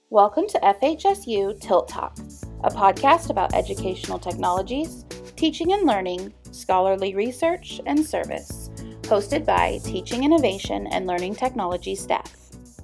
Welcome to FHSU Tilt Talk, a podcast about educational technologies, teaching and learning, scholarly research, and service, hosted by Teaching Innovation and Learning Technology staff.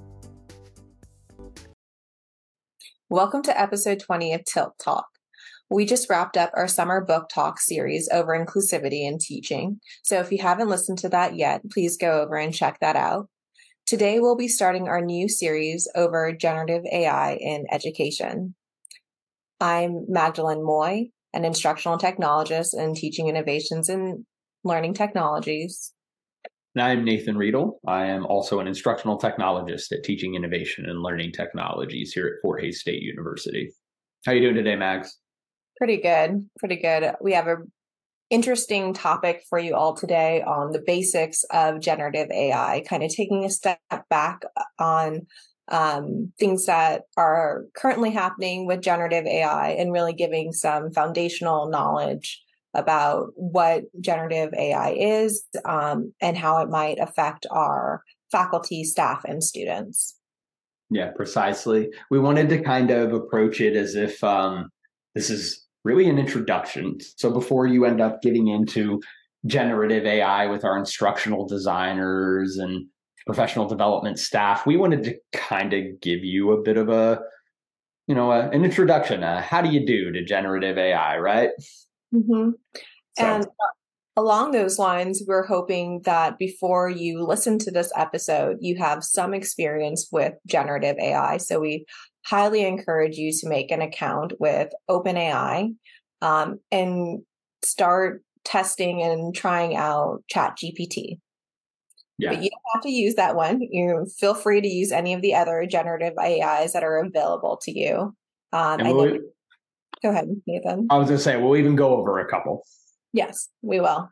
Welcome to episode 20 of Tilt Talk. We just wrapped up our summer book talk series over inclusivity in teaching. So if you haven't listened to that yet, please go over and check that out. Today, we'll be starting our new series over generative AI in education. I'm Magdalene Moy, an instructional technologist in teaching innovations in learning technologies. And I'm Nathan Riedel. I am also an instructional technologist at Teaching Innovation and Learning Technologies here at Fort Hays State University. How are you doing today, Mags? Pretty good. We have an interesting topic for you all today on the basics of generative AI, kind of taking a step back on things that are currently happening with generative AI and really giving some foundational knowledge about what generative AI is and how it might affect our faculty, staff, and students. Yeah, precisely. We wanted to kind of approach it as if this is really an introduction. So before you end up getting into generative AI with our instructional designers and professional development staff, we wanted to kind of give you a bit of an introduction. How do you do to generative AI, right? Mm-hmm. And along those lines, we're hoping that before you listen to this episode, you have some experience with generative AI. So we highly encourage you to make an account with OpenAI and start testing and trying out ChatGPT. Yeah. But you don't have to use that one. You feel free to use any of the other generative AIs that are available to you. Go ahead, Nathan. I was going to say, we'll even go over a couple. Yes, we will.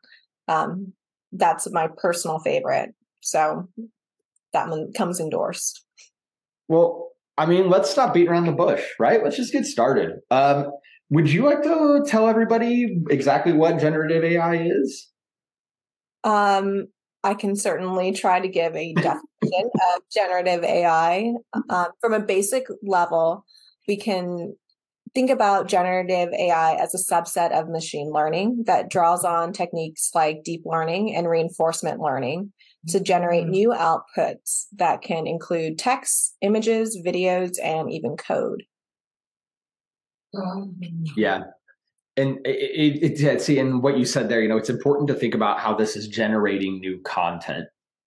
That's my personal favorite. So that one comes endorsed. Well, I mean, let's stop beating around the bush, right? Let's just get started. Would you like to tell everybody exactly what generative AI is? I can certainly try to give a definition of generative AI. From a basic level, we can think about generative AI as a subset of machine learning that draws on techniques like deep learning and reinforcement learning to generate new outputs that can include text, images, videos, and even code. Yeah. And and what you said there, it's important to think about how this is generating new content.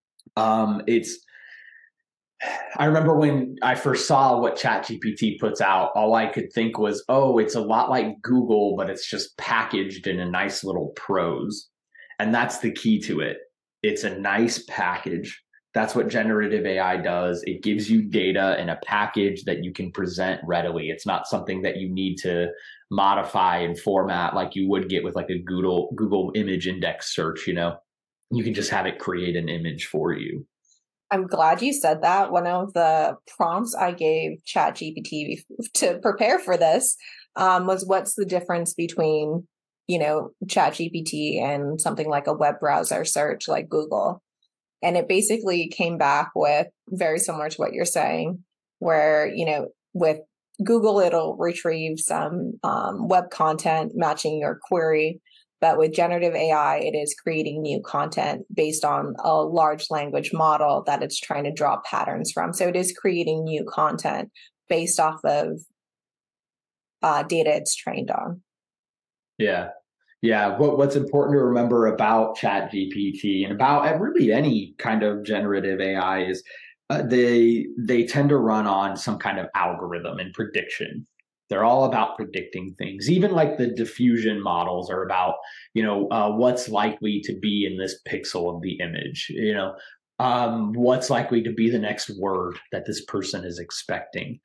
I remember when I first saw what ChatGPT puts out, all I could think was, it's a lot like Google, but it's just packaged in a nice little prose. And that's the key to it. It's a nice package. That's what generative AI does. It gives you data in a package that you can present readily. It's not something that you need to modify and format like you would get with like a Google image index search. You can just have it create an image for you. I'm glad you said that. One of the prompts I gave ChatGPT to prepare for this was, what's the difference between, ChatGPT and something like a web browser search like Google? And it basically came back with very similar to what you're saying, where, with Google, it'll retrieve some web content matching your query. But with generative AI, it is creating new content based on a large language model that it's trying to draw patterns from. So it is creating new content based off of data it's trained on. Yeah. Yeah. What's important to remember about ChatGPT and about really any kind of generative AI is they tend to run on some kind of algorithm and prediction. They're all about predicting things. Even like the diffusion models are about, what's likely to be in this pixel of the image, what's likely to be the next word that this person is expecting.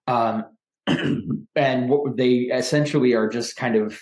And what they essentially are just kind of,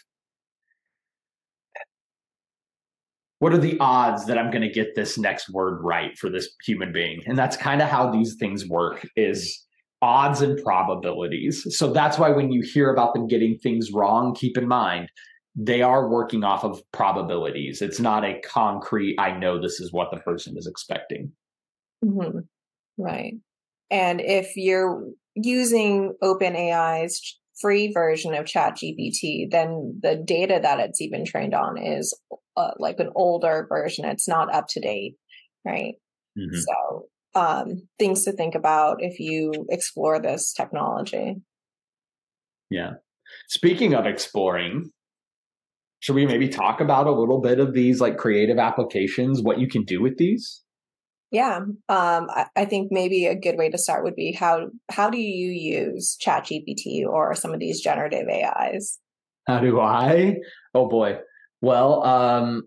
what are the odds that I'm going to get this next word right for this human being? And that's kind of how these things work, is odds and probabilities. So that's why when you hear about them getting things wrong, keep in mind, they are working off of probabilities. It's not a concrete, I know this is what the person is expecting. Mm-hmm. Right. And if you're using OpenAI's free version of ChatGPT, then the data that it's even trained on is like an older version. It's not up to date, right? Mm-hmm. So things to think about if you explore this technology. Yeah. Speaking of exploring, should we maybe talk about a little bit of these like creative applications, what you can do with these? Yeah. I think maybe a good way to start would be how do you use ChatGPT or some of these generative AIs? How do I? Oh boy. Well,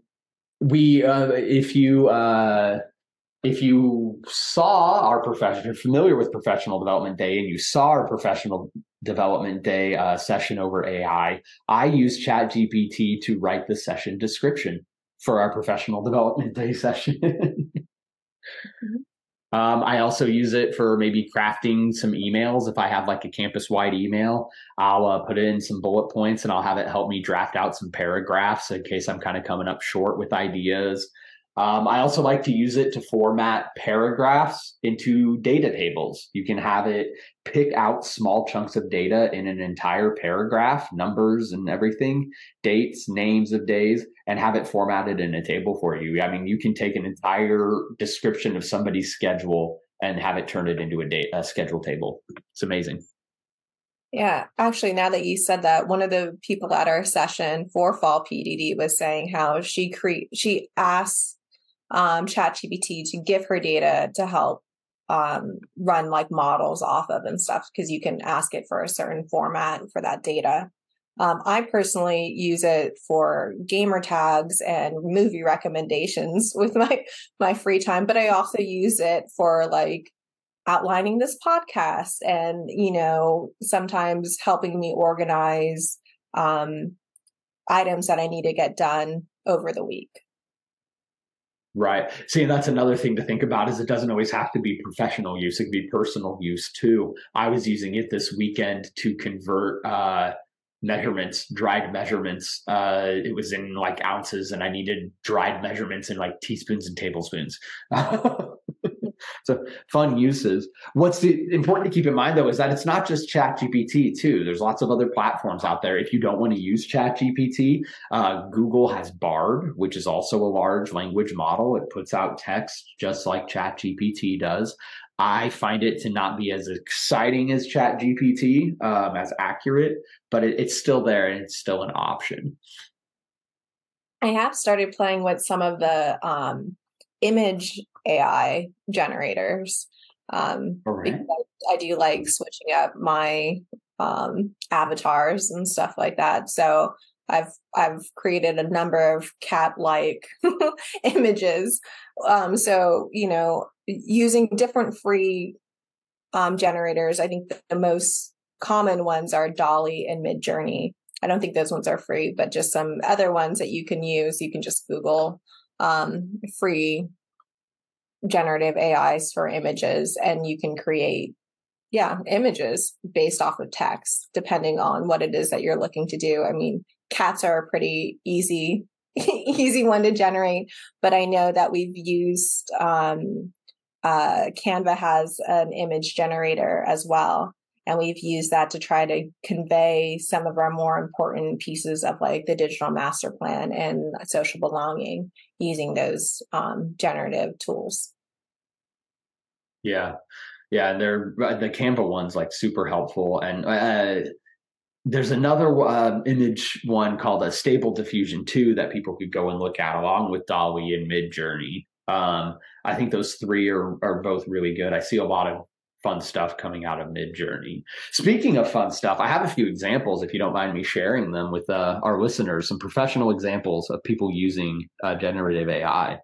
if you saw our profession, you're familiar with Professional Development Day, and you saw our Professional Development Day session over AI, I used ChatGPT to write the session description for our Professional Development Day session. Mm-hmm. I also use it for maybe crafting some emails. If I have like a campus-wide email, I'll put in some bullet points and I'll have it help me draft out some paragraphs in case I'm kind of coming up short with ideas. I also like to use it to format paragraphs into data tables. You can have it pick out small chunks of data in an entire paragraph, numbers and everything, dates, names of days, and have it formatted in a table for you. I mean, you can take an entire description of somebody's schedule and have it turn it into a schedule table. It's amazing. Yeah, actually, now that you said that, one of the people at our session for Fall PDD was saying how she asked ChatGPT to give her data to help run like models off of and stuff, because you can ask it for a certain format for that data. I personally use it for gamer tags and movie recommendations with my free time, but I also use it for like outlining this podcast and, sometimes helping me organize items that I need to get done over the week. Right. See, and that's another thing to think about is it doesn't always have to be professional use. It can be personal use too. I was using it this weekend to convert dried measurements. It was in like ounces and I needed dried measurements in like teaspoons and tablespoons. So fun uses. What's important to keep in mind though is that it's not just ChatGPT too. There's lots of other platforms out there. If you don't want to use ChatGPT, Google has Bard, which is also a large language model. It puts out text just like ChatGPT does. I find it to not be as exciting as ChatGPT, as accurate, but it's still there and it's still an option. I have started playing with some of the image AI generators. Because I do like switching up my avatars and stuff like that. So I've created a number of cat-like images. So using different free generators, I think the most common ones are DALL-E and Midjourney. I don't think those ones are free, but just some other ones that you can use. You can just Google free generative AIs for images, and you can create images based off of text, depending on what it is that you're looking to do. I mean, cats are a pretty easy one to generate, but I know that we've used Canva has an image generator as well. And we've used that to try to convey some of our more important pieces of like the digital master plan and social belonging using those generative tools. Yeah. And the Canva one's like super helpful. And there's another image one called a Stable Diffusion 2 that people could go and look at along with DALL-E and Midjourney. I think those three are both really good. I see a lot of fun stuff coming out of Midjourney. Speaking of fun stuff, I have a few examples, if you don't mind me sharing them with our listeners, some professional examples of people using generative AI.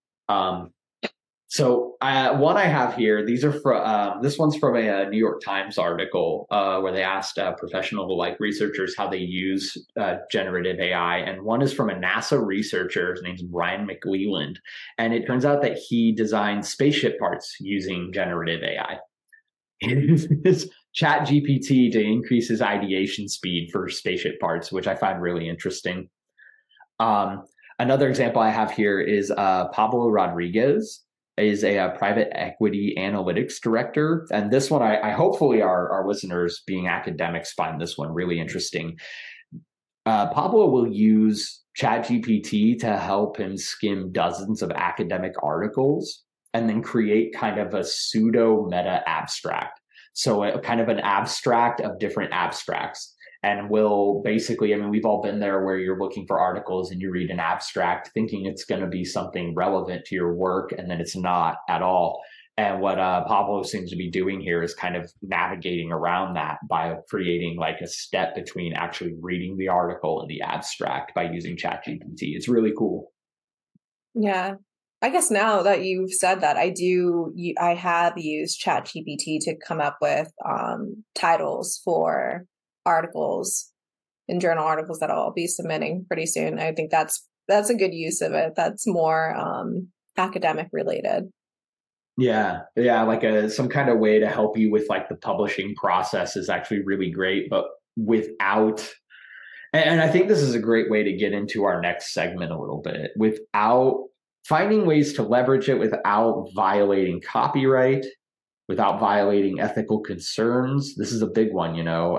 So one I have here, these are from, this one's from a New York Times article where they asked professional researchers how they use generative AI. And one is from a NASA researcher. His name's Brian McLeland. And it turns out that he designed spaceship parts using generative AI. He uses ChatGPT to increase his ideation speed for spaceship parts, which I find really interesting. Another example I have here is Pablo Rodriguez. is a private equity analytics director. And this one, I hopefully our listeners, being academics, find this one really interesting. Pablo will use ChatGPT to help him skim dozens of academic articles and then create kind of a pseudo meta abstract. So a kind of an abstract of different abstracts. And will basically, I mean, we've all been there where you're looking for articles and you read an abstract thinking it's going to be something relevant to your work, and then it's not at all. And what Pablo seems to be doing here is kind of navigating around that by creating like a step between actually reading the article and the abstract by using ChatGPT. It's really cool. Yeah. I guess now that you've said that, I have used ChatGPT to come up with titles for articles and journal articles that I'll be submitting pretty soon. I think that's a good use of it. That's more academic related. Yeah, like some kind of way to help you with like the publishing process is actually really great, but without, and I think this is a great way to get into our next segment a little bit, without finding ways to leverage it without violating copyright, without violating ethical concerns. This is a big one, you know.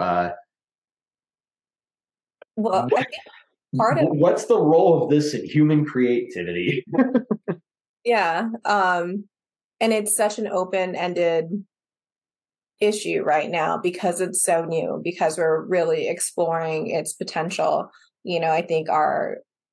Well, I think part of what's the role of this in human creativity? Yeah. And it's such an open-ended issue right now because it's so new, because we're really exploring its potential. You know, I think our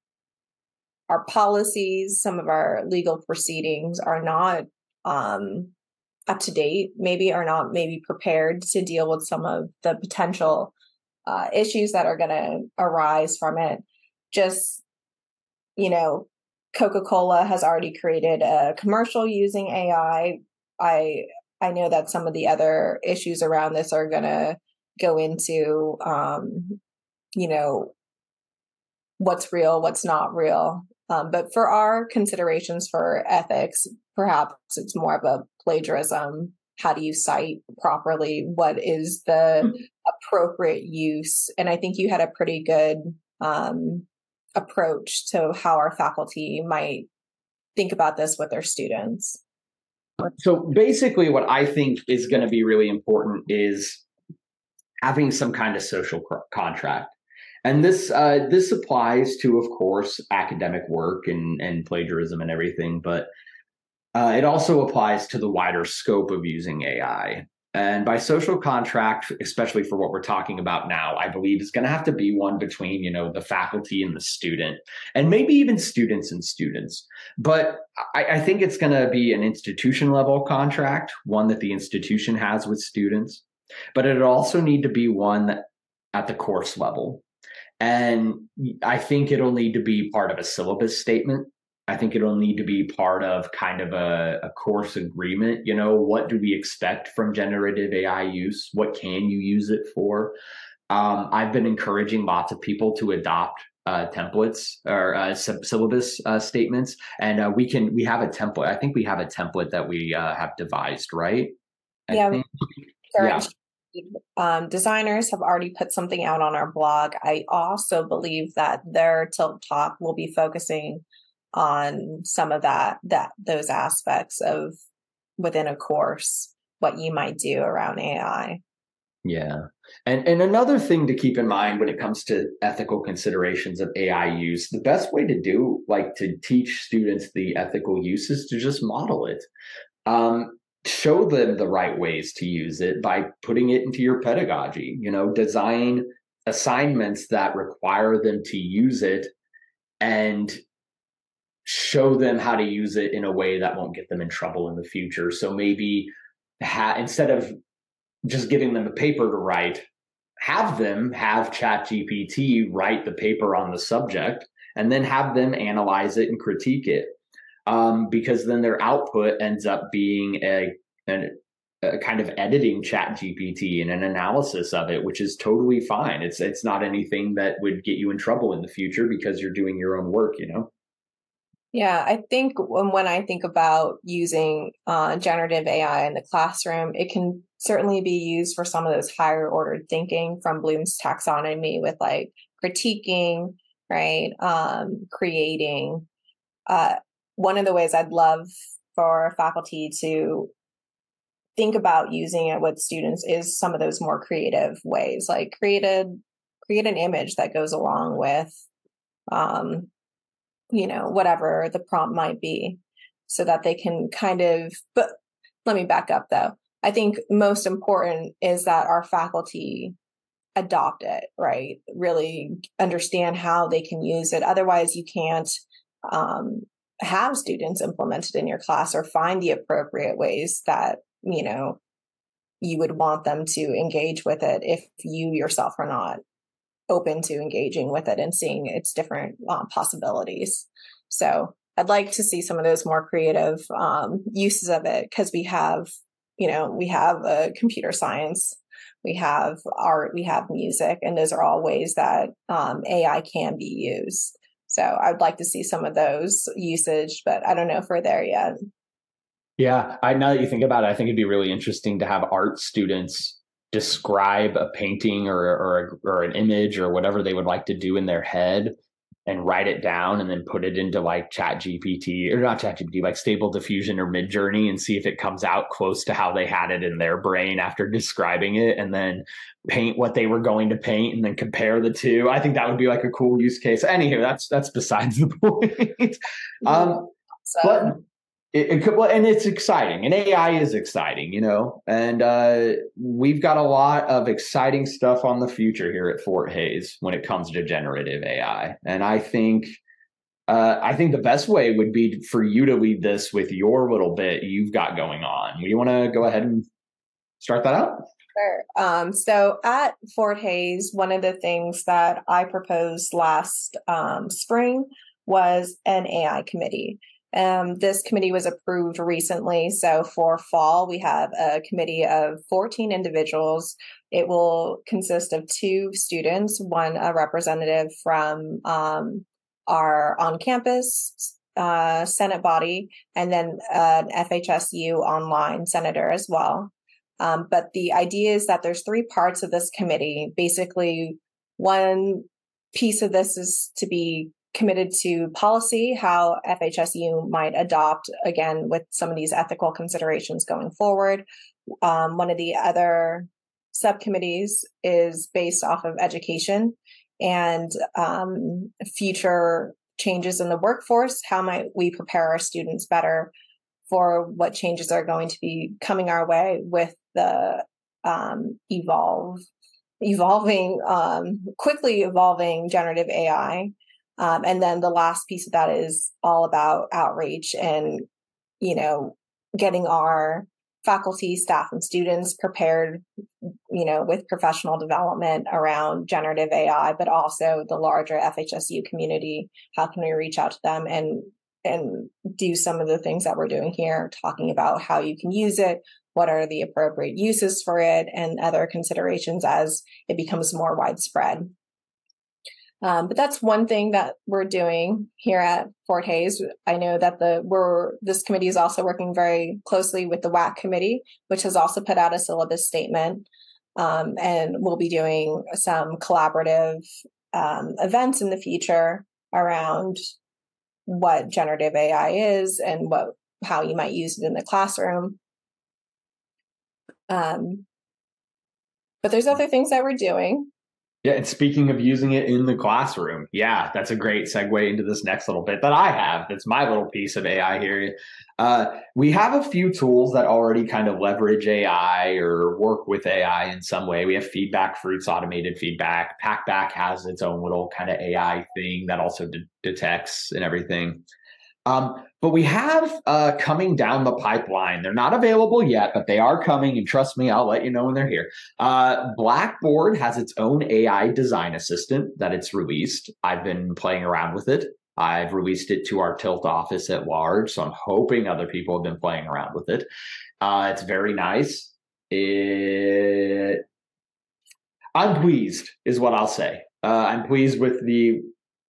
policies, some of our legal proceedings are not up to date, maybe are not maybe prepared to deal with some of the potential issues that are going to arise from it. Just, you know, Coca-Cola has already created a commercial using AI. I know that some of the other issues around this are going to go into, you know, what's real, what's not real. But for our considerations for ethics, perhaps it's more of a plagiarism. How do you cite properly? What is the appropriate use? And I think you had a pretty good approach to how our faculty might think about this with their students. So basically what I think is going to be really important is having some kind of social contract. And this applies to, of course, academic work and plagiarism and everything, but it also applies to the wider scope of using AI. And by social contract, especially for what we're talking about now, I believe is going to have to be one between, you know, the faculty and the student, and maybe even students and students. But I think it's going to be an institution level contract, one that the institution has with students, but it'll also need to be one at the course level. And I think it'll need to be part of a syllabus statement. I think it'll need to be part of kind of a course agreement. You know, what do we expect from generative AI use? What can you use it for? I've been encouraging lots of people to adopt templates or syllabus statements, and we have a template. I think we have a template that we have devised, right? Yeah. Designers have already put something out on our blog. I also believe that their Tilt Talk will be focusing on some of those aspects of within a course, what you might do around AI. Yeah. And another thing to keep in mind when it comes to ethical considerations of AI use, the best way to teach students the ethical use is to just model it. Show them the right ways to use it by putting it into your pedagogy, you know, design assignments that require them to use it and show them how to use it in a way that won't get them in trouble in the future. So maybe instead of just giving them a paper to write, have them have ChatGPT write the paper on the subject and then have them analyze it and critique it. Because then their output ends up being a kind of editing ChatGPT and an analysis of it, which is totally fine. It's not anything that would get you in trouble in the future because you're doing your own work, you know? Yeah, I think when I think about using generative AI in the classroom, it can certainly be used for some of those higher ordered thinking from Bloom's taxonomy with like critiquing, right? Creating. One of the ways I'd love for faculty to think about using it with students is some of those more creative ways, like create an image that goes along with, whatever the prompt might be, so that they can but let me back up though. I think most important is that our faculty adopt it, right? Really understand how they can use it. Otherwise, you can't have students implement it in your class or find the appropriate ways that, you would want them to engage with it if you yourself are not open to engaging with it and seeing its different possibilities. So I'd like to see some of those more creative uses of it, because we have computer science, we have art, we have music, and those are all ways that AI can be used. So I'd like to see some of those usage, but I don't know if we're there yet. Yeah, now that you think about it, I think it'd be really interesting to have art students describe a painting or an image or whatever they would like to do in their head, and write it down and then put it into like ChatGPT, or not ChatGPT, like Stable Diffusion or Midjourney, and see if it comes out close to how they had it in their brain after describing it, and then paint what they were going to paint and then compare the two. I think that would be like a cool use case. Anywho, that's besides the point. But it could, and it's exciting, and AI is exciting, and we've got a lot of exciting stuff on the future here at Fort Hays when it comes to generative AI. And I think the best way would be for you to lead this with your little bit you've got going on. You want to go ahead and start that out? Sure. So at Fort Hays, one of the things that I proposed last spring was an AI committee. This committee was approved recently. So for fall, we have a committee of 14 individuals. It will consist of 2 students, one a representative from our on-campus Senate body, and then an FHSU online senator as well. But the idea is that there's 3 parts of this committee. Basically, one piece of this is to be committed to policy, how FHSU might adopt, again, with some of these ethical considerations going forward. One of the other subcommittees is based off of education and future changes in the workforce. How might we prepare our students better for what changes are going to be coming our way with the quickly evolving generative AI. And then the last piece of that is all about outreach and, getting our faculty, staff, and students prepared, with professional development around generative AI, but also the larger FHSU community. How can we reach out to them and do some of the things that we're doing here, talking about how you can use it, what are the appropriate uses for it, and other considerations as it becomes more widespread. But that's one thing that we're doing here at Fort Hays. I know that this committee is also working very closely with the WAC committee, which has also put out a syllabus statement. And we'll be doing some collaborative events in the future around what generative AI is and how you might use it in the classroom. But there's other things that we're doing. Yeah, and speaking of using it in the classroom, yeah, that's a great segue into this next little bit that I have. That's my little piece of AI here. We have a few tools that already kind of leverage AI or work with AI in some way. We have Feedback Fruits automated feedback. PackBack has its own little kind of AI thing that also detects and everything. But we have coming down the pipeline. They're not available yet, but they are coming. And trust me, I'll let you know when they're here. Blackboard has its own AI design assistant that it's released. I've been playing around with it. I've released it to our Tilt office at large. So I'm hoping other people have been playing around with it. It's very nice. I'm pleased is what I'll say. I'm pleased with the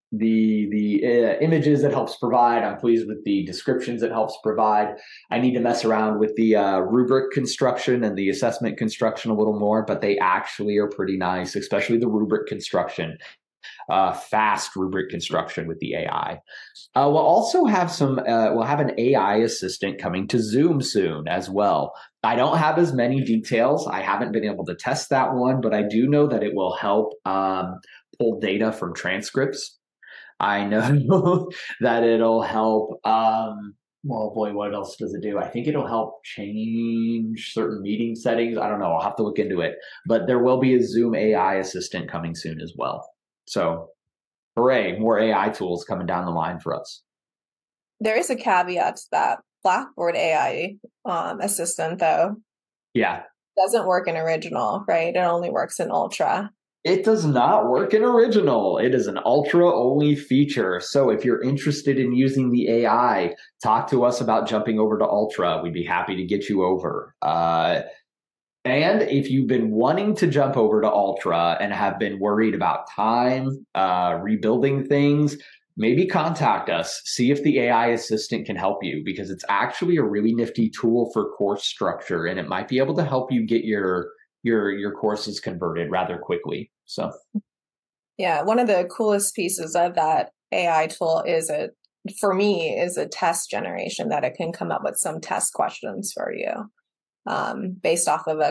images it helps provide. I'm pleased with the descriptions it helps provide. I need to mess around with the rubric construction and the assessment construction a little more, but they actually are pretty nice, especially the rubric construction. fast rubric construction with the AI. We'll also have we'll have an AI assistant coming to Zoom soon as well. I don't have as many details. I haven't been able to test that one, but I do know that it will help pull data from transcripts. I know that it'll help. Well, boy, what else does it do? I think it'll help change certain meeting settings. I don't know. I'll have to look into it. But there will be a Zoom AI assistant coming soon as well. So, hooray, more AI tools coming down the line for us. There is a caveat to that. Blackboard AI assistant, though, doesn't work in original, right? It only works in Ultra. It does not work in original. It is an Ultra only feature. So if you're interested in using the AI, talk to us about jumping over to Ultra. We'd be happy to get you over. And if you've been wanting to jump over to Ultra and have been worried about time, rebuilding things, maybe contact us. See if the AI assistant can help you, because it's actually a really nifty tool for course structure, and it might be able to help you get your courses converted rather quickly. So, yeah, one of the coolest pieces of that AI tool is a test generation, that it can come up with some test questions for you based off of a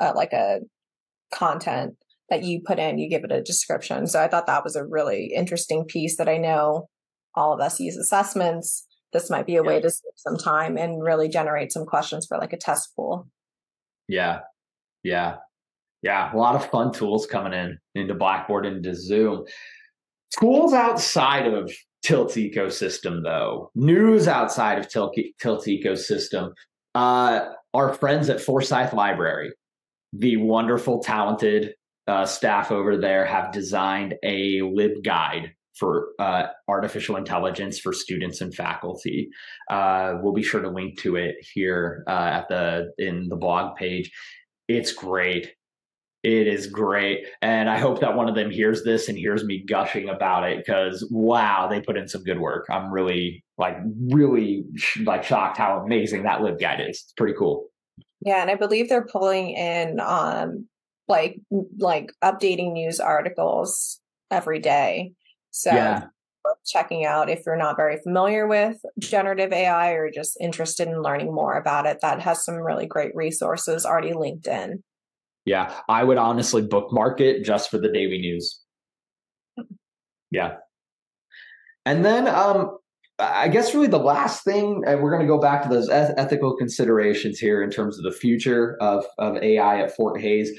content that you put in. You give it a description. So I thought that was a really interesting piece that I know all of us use assessments. This might be a way to save some time and really generate some questions for like a test pool. Yeah. A lot of fun tools coming into Blackboard and into Zoom. Tools outside of Tilt's ecosystem, though. News outside of Tilt's ecosystem. Our friends at Forsyth Library, the wonderful, talented staff over there, have designed a LibGuide for artificial intelligence for students and faculty. We'll be sure to link to it here in the blog page. It's great. It is great. And I hope that one of them hears this and hears me gushing about it, because wow, they put in some good work. I'm really shocked how amazing that LibGuide is. It's pretty cool. Yeah. And I believe they're pulling in like updating news articles every day. So checking out if you're not very familiar with generative AI or just interested in learning more about it. That has some really great resources already linked in. Yeah, I would honestly bookmark it just for the daily news. Yeah. And then I guess really the last thing, and we're going to go back to those ethical considerations here in terms of the future of AI at Fort Hays.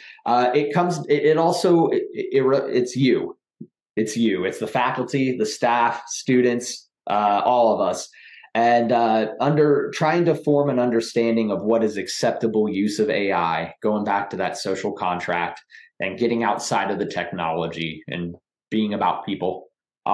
It's you. It's you. It's the faculty, the staff, students, all of us. And under trying to form an understanding of what is acceptable use of AI, going back to that social contract and getting outside of the technology and being about people,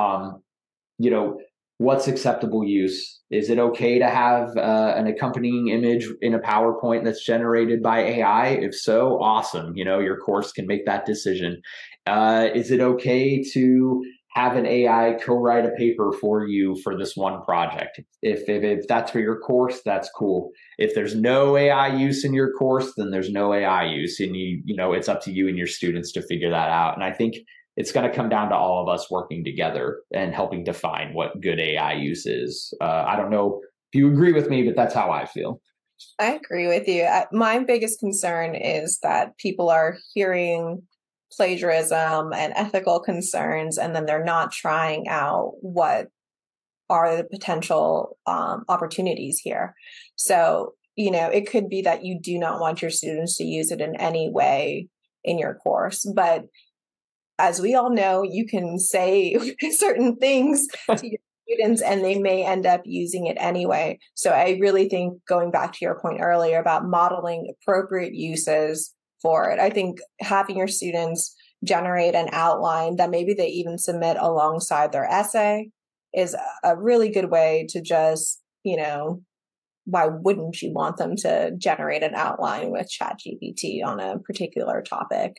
what's acceptable use? Is it okay to have an accompanying image in a PowerPoint that's generated by AI? If so, awesome. Your course can make that decision. Is it okay to have an AI co-write a paper for you for this one project? If that's for your course, that's cool. If there's no AI use in your course, then there's no AI use, and it's up to you and your students to figure that out. And I think it's going to come down to all of us working together and helping define what good AI use is. I don't know if you agree with me, but that's how I feel. I agree with you. My biggest concern is that people are hearing plagiarism and ethical concerns, and then they're not trying out what are the potential opportunities here. So, it could be that you do not want your students to use it in any way in your course, but as we all know, you can say certain things to your students and they may end up using it anyway. So I really think, going back to your point earlier about modeling appropriate uses for it, I think having your students generate an outline that maybe they even submit alongside their essay is a really good way to just, why wouldn't you want them to generate an outline with ChatGPT on a particular topic?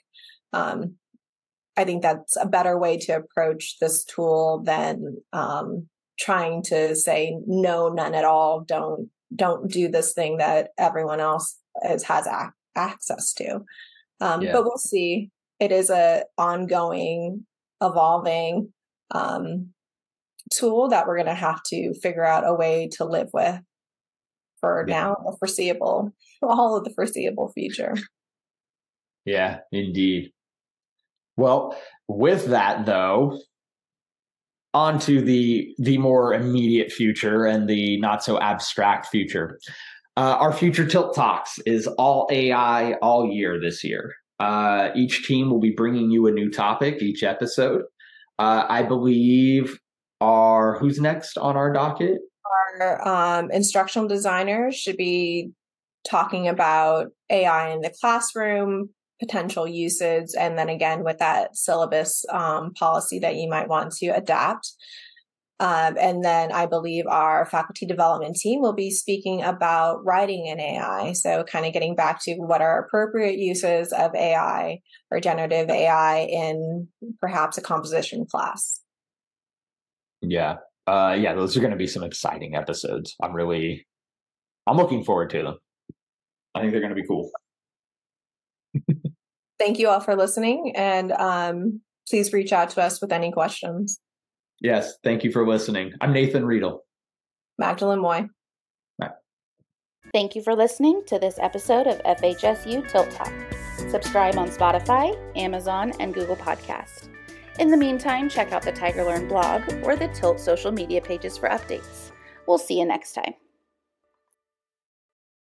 I think that's a better way to approach this tool than trying to say, no, none at all. Don't do this thing that everyone else has access to. But we'll see. It is a ongoing evolving tool that we're going to have to figure out a way to live with for now, all of the foreseeable future. Yeah, indeed. Well, with that though, on to the more immediate future and the not so abstract future. Our Future Tilt Talks is all AI all year this year. Each team will be bringing you a new topic each episode. I believe who's next on our docket? Our instructional designers should be talking about AI in the classroom, potential uses, and then again with that syllabus policy that you might want to adapt. And then I believe our faculty development team will be speaking about writing in AI. So kind of getting back to what are appropriate uses of AI or generative AI in perhaps a composition class. Yeah. Those are going to be some exciting episodes. I'm looking forward to them. I think they're going to be cool. Thank you all for listening, and please reach out to us with any questions. Yes, thank you for listening. I'm Nathan Riedel. Magdalene Moy. Right. Thank you for listening to this episode of FHSU Tilt Talk. Subscribe on Spotify, Amazon, and Google Podcast. In the meantime, check out the TigerLearn blog or the Tilt social media pages for updates. We'll see you next time.